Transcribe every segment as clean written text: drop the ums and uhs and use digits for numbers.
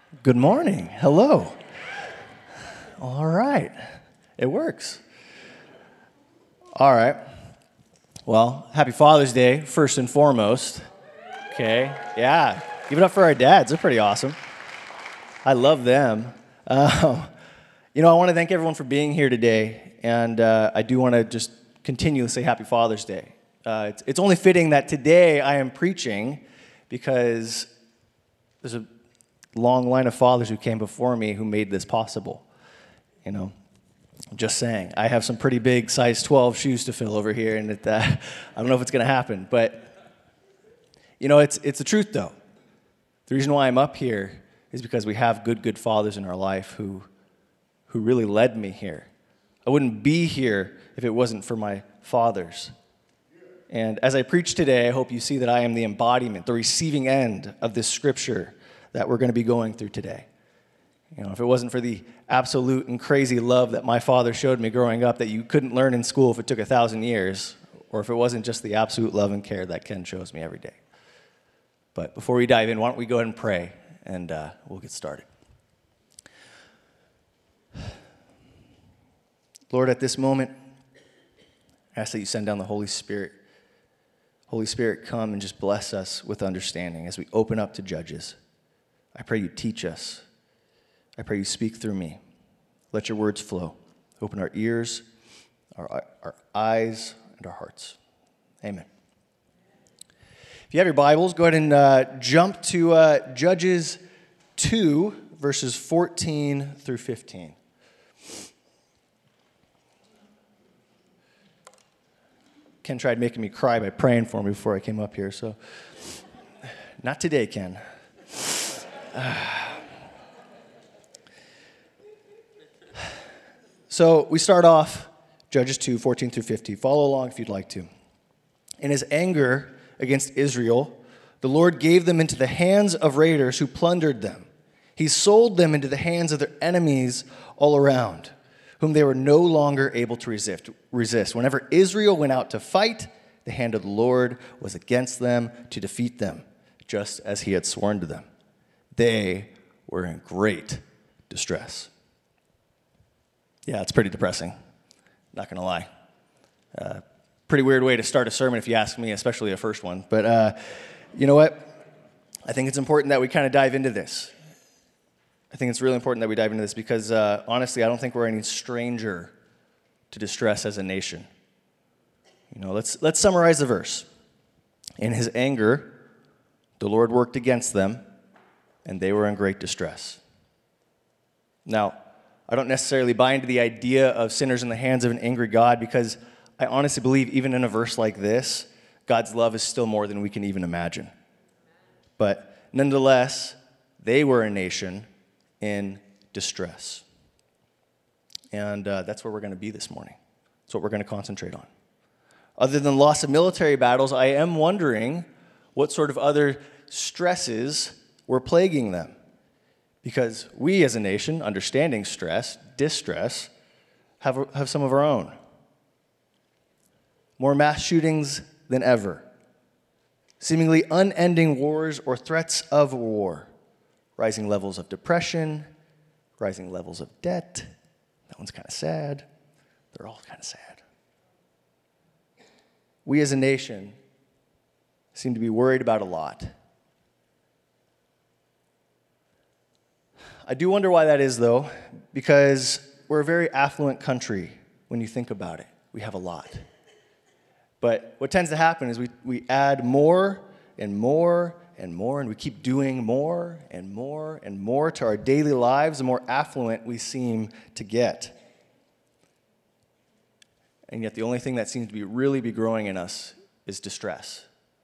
Good morning. Hello. All right. It works. All right. Well, happy Father's Day, first and foremost. Okay. Yeah. Give it up for our dads. They're pretty awesome. I love them. I want to thank everyone for being here today, and I do want to just continue to say happy Father's Day. It's only fitting that today I am preaching because there's a long line of fathers who came before me who made this possible. Just saying. I have some pretty big size 12 shoes to fill over here, and I don't know if it's going to happen. But, it's the truth, though. The reason why I'm up here is because we have good fathers in our life who really led me here. I wouldn't be here if it wasn't for my fathers. And as I preach today, I hope you see that I am the embodiment, the receiving end of this scripture that we're going to be going through today. If it wasn't for the absolute and crazy love that my father showed me growing up that you couldn't learn in school if it took 1,000 years, or if it wasn't just the absolute love and care that Ken shows me every day. But before we dive in, why don't we go ahead and pray, and we'll get started. Lord, at this moment, I ask that you send down the Holy Spirit. Holy Spirit, come and just bless us with understanding as we open up to Judges. I pray you teach us. I pray you speak through me. Let your words flow. Open our ears, our eyes, and our hearts. Amen. If you have your Bibles, go ahead and jump to Judges 2, verses 14 through 15. Ken tried making me cry by praying for me before I came up here, so not today, Ken. So we start off Judges 2, 14 through 50. Follow along if you'd like to. In his anger against Israel, the Lord gave them into the hands of raiders who plundered them. He sold them into the hands of their enemies all around, whom they were no longer able to resist. Whenever Israel went out to fight, the hand of the Lord was against them to defeat them, just as he had sworn to them. They were in great distress. Yeah, it's pretty depressing, not going to lie. Pretty weird way to start a sermon if you ask me, especially a first one. But you know what? I think it's important that we kind of dive into this. I think it's really important that we dive into this because, honestly, I don't think we're any stranger to distress as a nation. Let's summarize the verse. In his anger, the Lord worked against them, and they were in great distress. Now, I don't necessarily buy into the idea of sinners in the hands of an angry God because I honestly believe even in a verse like this, God's love is still more than we can even imagine. But nonetheless, they were a nation in distress. And that's where we're going to be this morning. That's what we're going to concentrate on. Other than loss of military battles, I am wondering what sort of other stresses were plaguing them. Because we as a nation, understanding stress, distress, have some of our own. More mass shootings than ever. Seemingly unending wars or threats of war. Rising levels of depression, rising levels of debt. That one's kind of sad. They're all kind of sad. We as a nation seem to be worried about a lot. I do wonder why that is, though, because we're a very affluent country when you think about it. We have a lot. But what tends to happen is we add more and more and more, and we keep doing more and more and more to our daily lives, the more affluent we seem to get. And yet the only thing that seems to really be growing in us is distress.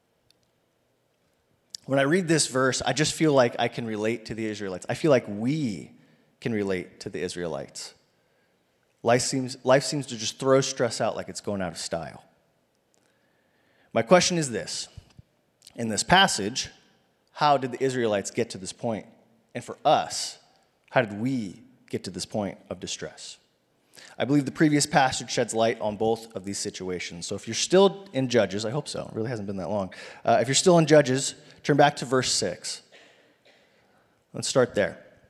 When I read this verse, I just feel like I can relate to the Israelites. I feel like we can relate to the Israelites. Life seems to just throw stress out like it's going out of style. My question is this. In this passage, how did the Israelites get to this point? And for us, how did we get to this point of distress? I believe the previous passage sheds light on both of these situations. So if you're still in Judges, I hope so. It really hasn't been that long. If you're still in Judges, turn back to verse 6. Let's start there.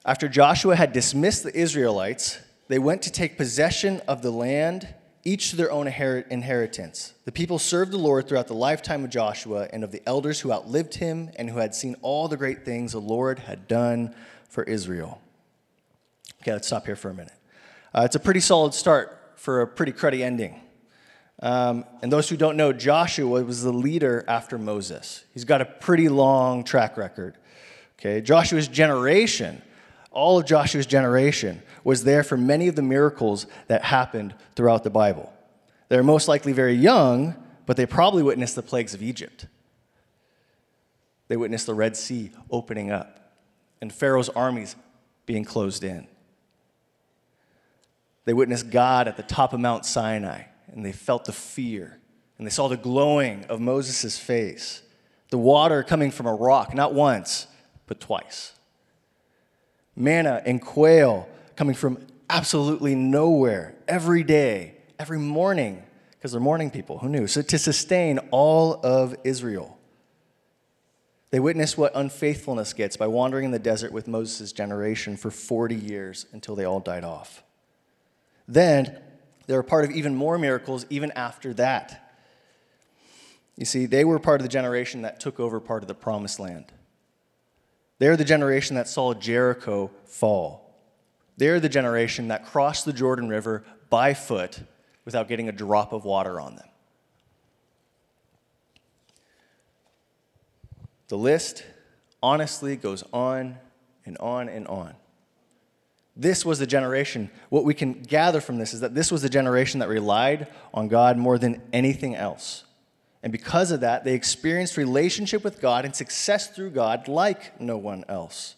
After Joshua had dismissed the Israelites, they went to take possession of the land, each to their own inheritance. The people served the Lord throughout the lifetime of Joshua and of the elders who outlived him and who had seen all the great things the Lord had done for Israel. Okay, let's stop here for a minute. It's a pretty solid start for a pretty cruddy ending. And those who don't know, Joshua was the leader after Moses. He's got a pretty long track record. Okay, Joshua's generation, all of Joshua's generation, was there for many of the miracles that happened throughout the Bible. They're most likely very young, but they probably witnessed the plagues of Egypt. They witnessed the Red Sea opening up and Pharaoh's armies being closed in. They witnessed God at the top of Mount Sinai, and they felt the fear, and they saw the glowing of Moses' face, the water coming from a rock, not once, but twice. Manna and quail coming from absolutely nowhere, every day, every morning, because they're morning people, who knew? So to sustain all of Israel. They witnessed what unfaithfulness gets by wandering in the desert with Moses' generation for 40 years until they all died off. Then, they were part of even more miracles even after that. You see, they were part of the generation that took over part of the promised land. They're the generation that saw Jericho fall. They're the generation that crossed the Jordan River by foot without getting a drop of water on them. The list, honestly, goes on and on and on. This was the generation, what we can gather from this is that this was the generation that relied on God more than anything else. And because of that, they experienced relationship with God and success through God like no one else.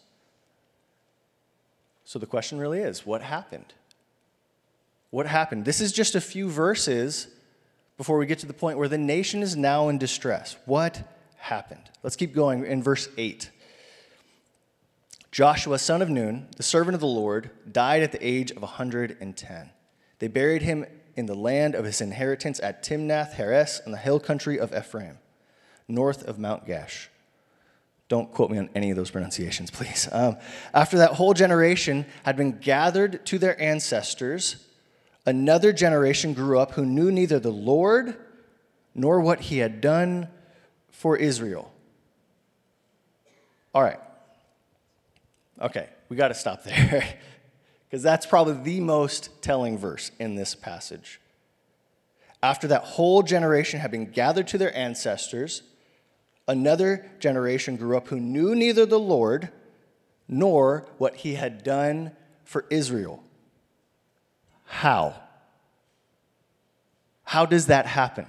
So the question really is, what happened? What happened? This is just a few verses before we get to the point where the nation is now in distress. What happened? Let's keep going in verse 8. Joshua, son of Nun, the servant of the Lord, died at the age of 110. They buried him in the land of his inheritance at Timnath-Heres in the hill country of Ephraim, north of Mount Gash. Don't quote me on any of those pronunciations, please. After that whole generation had been gathered to their ancestors, another generation grew up who knew neither the Lord nor what he had done for Israel. All right. Okay, we got to stop there because that's probably the most telling verse in this passage. After that whole generation had been gathered to their ancestors, another generation grew up who knew neither the Lord nor what he had done for Israel. How? How does that happen?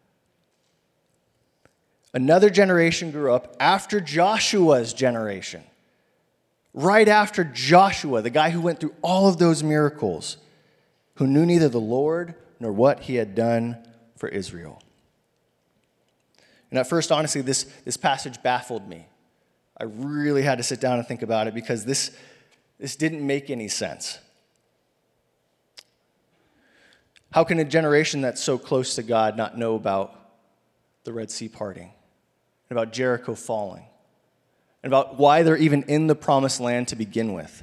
Another generation grew up after Joshua's generation. Right after Joshua, the guy who went through all of those miracles, who knew neither the Lord nor what he had done for Israel. And at first, honestly, this passage baffled me. I really had to sit down and think about it because this didn't make any sense. How can a generation that's so close to God not know about the Red Sea parting, and about Jericho falling, and about why they're even in the promised land to begin with?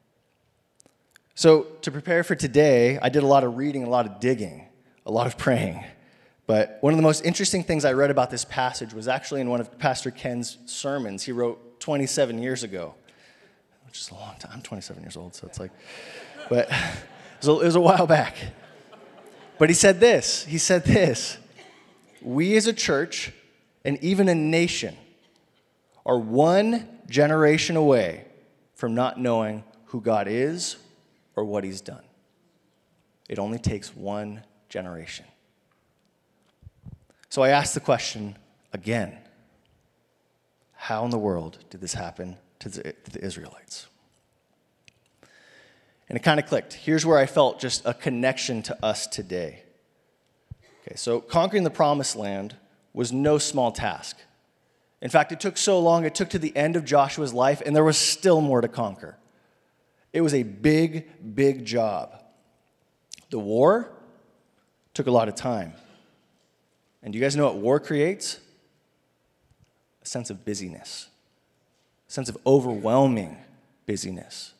So to prepare for today, I did a lot of reading, a lot of digging, a lot of praying. But one of the most interesting things I read about this passage was actually in one of Pastor Ken's sermons he wrote 27 years ago, which is a long time. I'm 27 years old, so it's like, but it was a while back. But he said this, we as a church and even a nation are one generation away from not knowing who God is or what he's done. It only takes one generation. So I asked the question again, how in the world did this happen to the Israelites? And it kind of clicked. Here's where I felt just a connection to us today. Okay, so conquering the promised land was no small task. In fact, it took so long, it took to the end of Joshua's life, and there was still more to conquer. It was a big, big job. The war took a lot of time. And do you guys know what war creates? A sense of busyness, a sense of overwhelming busyness.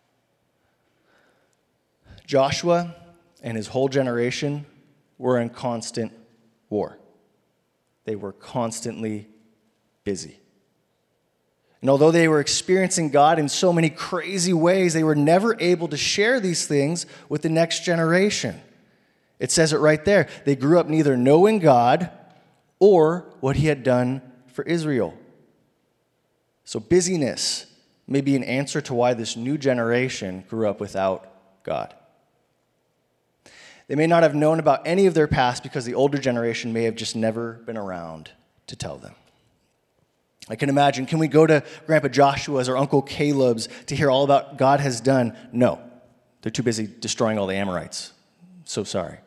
Joshua and his whole generation were in constant war. They were constantly busy. And although they were experiencing God in so many crazy ways, they were never able to share these things with the next generation. It says it right there. They grew up neither knowing God or what he had done for Israel. So busyness may be an answer to why this new generation grew up without God. They may not have known about any of their past because the older generation may have just never been around to tell them. I can imagine, can we go to Grandpa Joshua's or Uncle Caleb's to hear all about God has done? No. They're too busy destroying all the Amorites. So sorry.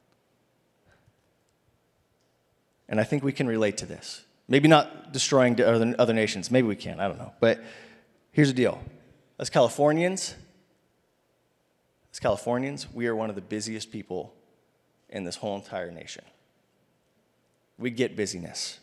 And I think we can relate to this. Maybe not destroying other nations. Maybe we can. I don't know. But here's the deal. As Californians, we are one of the busiest people in this whole entire nation. We get busyness.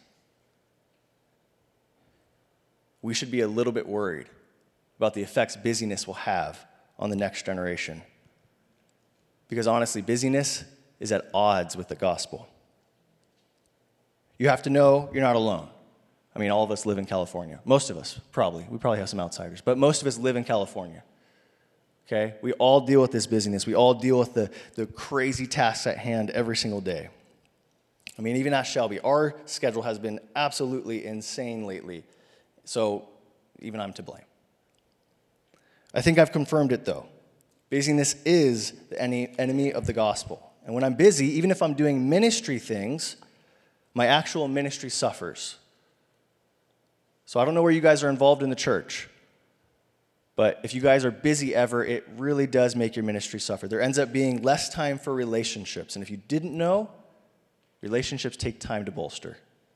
We should be a little bit worried about the effects busyness will have on the next generation. Because honestly, busyness is at odds with the gospel. You have to know you're not alone. I mean, all of us live in California. Most of us, probably. We probably have some outsiders. But most of us live in California. Okay? We all deal with this busyness. We all deal with the crazy tasks at hand every single day. I mean, even at Shelby, our schedule has been absolutely insane lately. So even I'm to blame. I think I've confirmed it, though. Busyness is the enemy of the gospel. And when I'm busy, even if I'm doing ministry things, my actual ministry suffers. So I don't know where you guys are involved in the church, but if you guys are busy ever, it really does make your ministry suffer. There ends up being less time for relationships. And if you didn't know, relationships take time to bolster.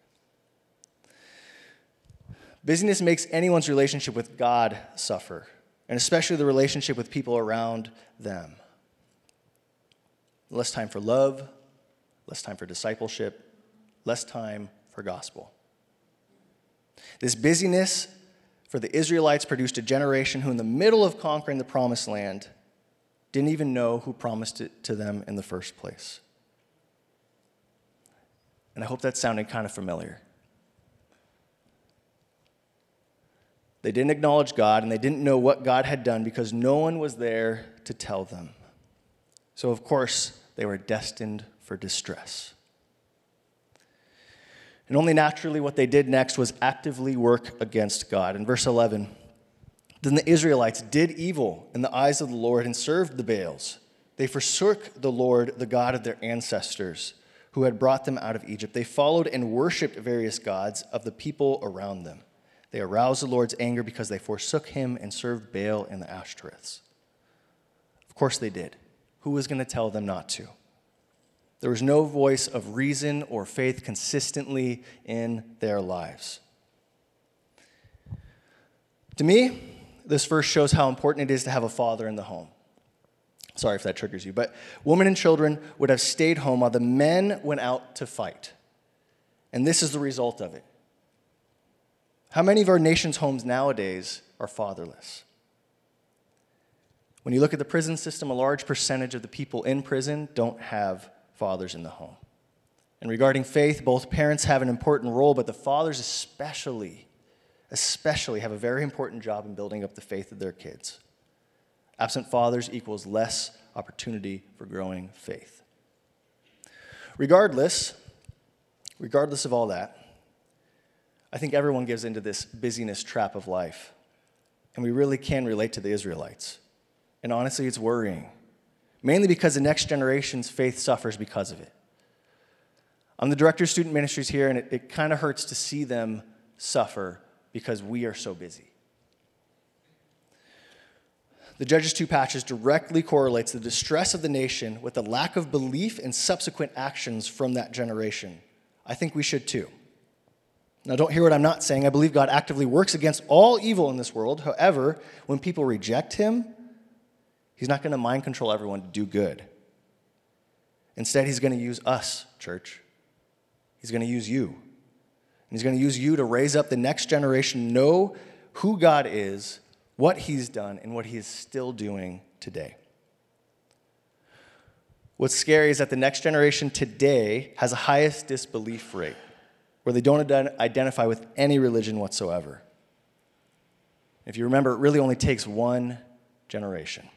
Busyness makes anyone's relationship with God suffer, and especially the relationship with people around them. Less time for love, less time for discipleship, less time for gospel. This busyness for the Israelites produced a generation who, in the middle of conquering the promised land, didn't even know who promised it to them in the first place. And I hope that sounded kind of familiar. They didn't acknowledge God, and they didn't know what God had done because no one was there to tell them. So, of course, they were destined for distress. And only naturally what they did next was actively work against God. In verse 11, then the Israelites did evil in the eyes of the Lord and served the Baals. They forsook the Lord, the God of their ancestors, who had brought them out of Egypt. They followed and worshipped various gods of the people around them. They aroused the Lord's anger because they forsook him and served Baal and the Ashtoreths. Of course they did. Who was going to tell them not to? There was no voice of reason or faith consistently in their lives. To me, this verse shows how important it is to have a father in the home. Sorry if that triggers you, but women and children would have stayed home while the men went out to fight. And this is the result of it. How many of our nation's homes nowadays are fatherless? When you look at the prison system, a large percentage of the people in prison don't have fathers in the home. And regarding faith, both parents have an important role, but the fathers especially have a very important job in building up the faith of their kids. Absent fathers equals less opportunity for growing faith. Regardless of all that, I think everyone gives into this busyness trap of life. And we really can relate to the Israelites. And honestly, it's worrying. Mainly because the next generation's faith suffers because of it. I'm the director of student ministries here, and it kind of hurts to see them suffer because we are so busy. The Judges 2 passage directly correlates the distress of the nation with the lack of belief and subsequent actions from that generation. I think we should too. Now, don't hear what I'm not saying. I believe God actively works against all evil in this world. However, when people reject him, he's not going to mind control everyone to do good. Instead, he's going to use us, church. He's going to use you. And he's going to use you to raise up the next generation, know who God is, what he's done and what he is still doing today. What's scary is that the next generation today has the highest disbelief rate, where they don't identify with any religion whatsoever. If you remember, it really only takes one generation.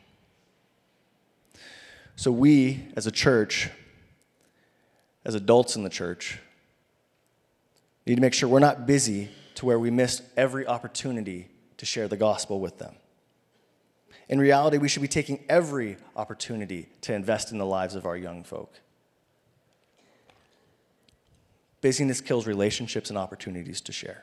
So we, as a church, as adults in the church, need to make sure we're not busy to where we miss every opportunity to share the gospel with them. In reality, we should be taking every opportunity to invest in the lives of our young folk. Busyness kills relationships and opportunities to share.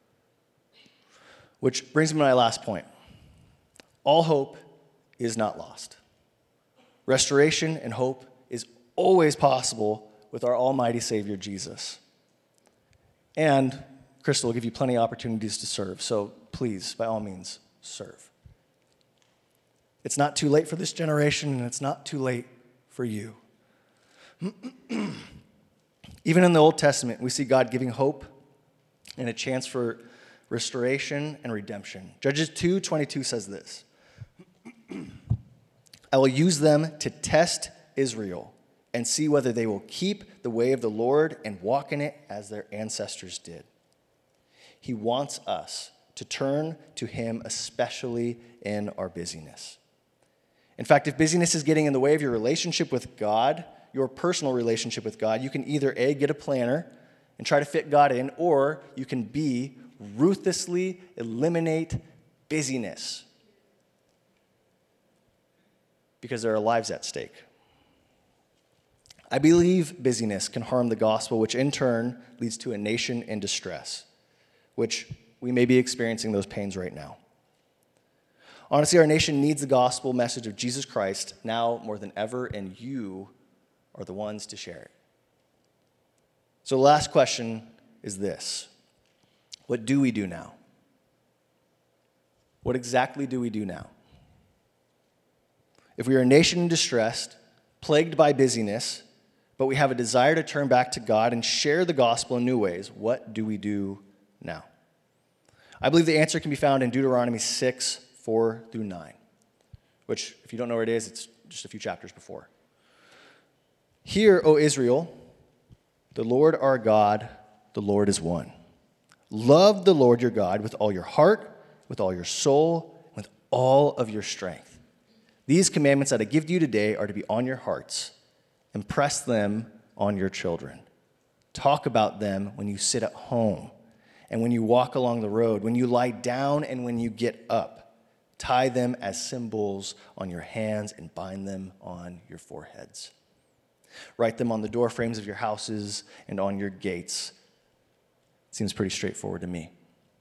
Which brings me to my last point. All hope is not lost. Restoration and hope is always possible with our almighty Savior, Jesus. And Crystal will give you plenty of opportunities to serve, so please, by all means, serve. It's not too late for this generation, and it's not too late for you. Even in the Old Testament, we see God giving hope and a chance for restoration and redemption. Judges 2:22 says this, I will use them to test Israel and see whether they will keep the way of the Lord and walk in it as their ancestors did. He wants us to turn to him, especially in our busyness. In fact, if busyness is getting in the way of your relationship with God, your personal relationship with God, you can either A, get a planner and try to fit God in, or you can B, ruthlessly eliminate busyness because there are lives at stake. I believe busyness can harm the gospel, which in turn leads to a nation in distress, which we may be experiencing those pains right now. Honestly, our nation needs the gospel message of Jesus Christ now more than ever, and you are the ones to share it. So the last question is this. What do we do now? What exactly do we do now? If we are a nation in distress, plagued by busyness, but we have a desire to turn back to God and share the gospel in new ways, what do we do now? I believe the answer can be found in Deuteronomy 6:4-9, which, if you don't know where it is, it's just a few chapters before. Hear, O Israel, the Lord our God, the Lord is one. Love the Lord your God with all your heart, with all your soul, with all of your strength. These commandments that I give to you today are to be on your hearts. Impress them on your children. Talk about them when you sit at home and when you walk along the road, when you lie down and when you get up. Tie them as symbols on your hands and bind them on your foreheads. Write them on the door frames of your houses and on your gates. Seems pretty straightforward to me.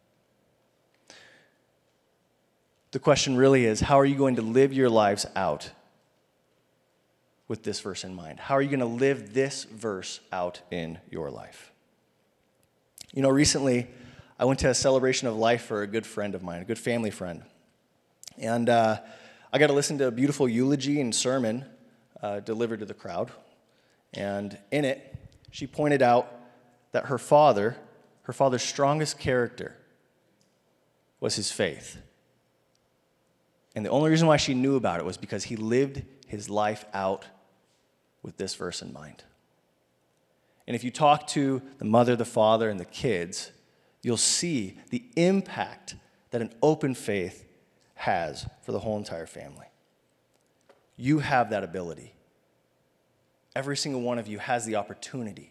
The question really is, how are you going to live your lives out with this verse in mind? How are you going to live this verse out in your life? You know, recently I went to a celebration of life for a good friend of mine, a good family friend. And I got to listen to a beautiful eulogy and sermon delivered to the crowd. And in it, she pointed out that her father's strongest character was his faith. And the only reason why she knew about it was because he lived his life out with this verse in mind. And if you talk to the mother, the father, and the kids, you'll see the impact that an open faith has for the whole entire family. You have that ability. Every single one of you has the opportunity.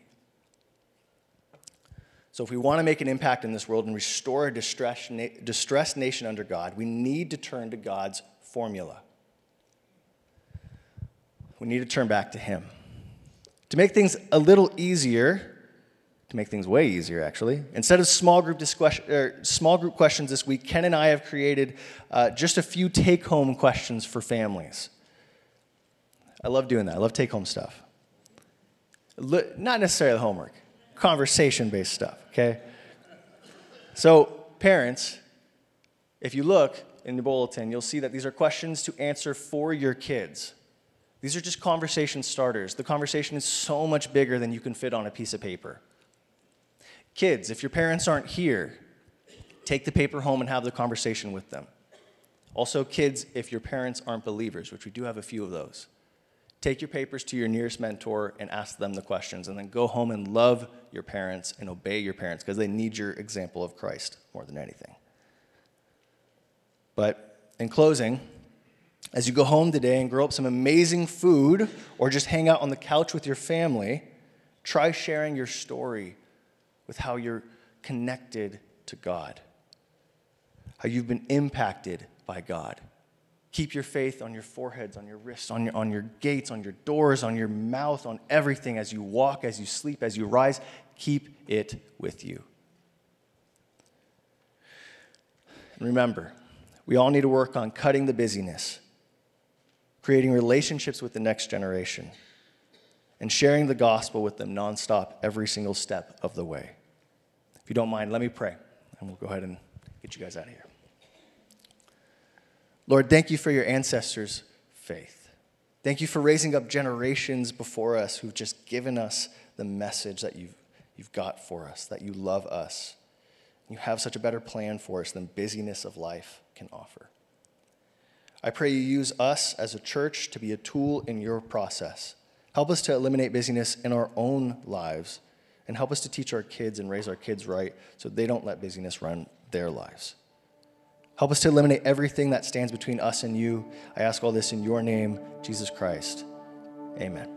So if we want to make an impact in this world and restore a distressed nation under God, we need to turn to God's formula. We need to turn back to him. To make things a little easier, to make things way easier actually, instead of small group questions this week, Ken and I have created just a few take-home questions for families. I love doing that. I love take-home stuff. Not necessarily homework. Conversation-based stuff, okay? So, parents, if you look in the bulletin, you'll see that these are questions to answer for your kids. These are just conversation starters. The conversation is so much bigger than you can fit on a piece of paper. Kids, if your parents aren't here, take the paper home and have the conversation with them. Also, kids, if your parents aren't believers, which we do have a few of those, take your papers to your nearest mentor and ask them the questions, and then go home and love your parents and obey your parents because they need your example of Christ more than anything. But in closing, as you go home today and grill up some amazing food or just hang out on the couch with your family, try sharing your story with how you're connected to God, how you've been impacted by God. Keep your faith on your foreheads, on your wrists, on your gates, on your doors, on your mouth, on everything as you walk, as you sleep, as you rise. Keep it with you. And remember, we all need to work on cutting the busyness, creating relationships with the next generation, and sharing the gospel with them nonstop every single step of the way. If you don't mind, let me pray, and we'll go ahead and get you guys out of here. Lord, thank you for your ancestors' faith. Thank you for raising up generations before us who've just given us the message that you've got for us, that you love us. You have such a better plan for us than busyness of life can offer. I pray you use us as a church to be a tool in your process. Help us to eliminate busyness in our own lives, and help us to teach our kids and raise our kids right so they don't let busyness run their lives. Help us to eliminate everything that stands between us and you. I ask all this in your name, Jesus Christ. Amen.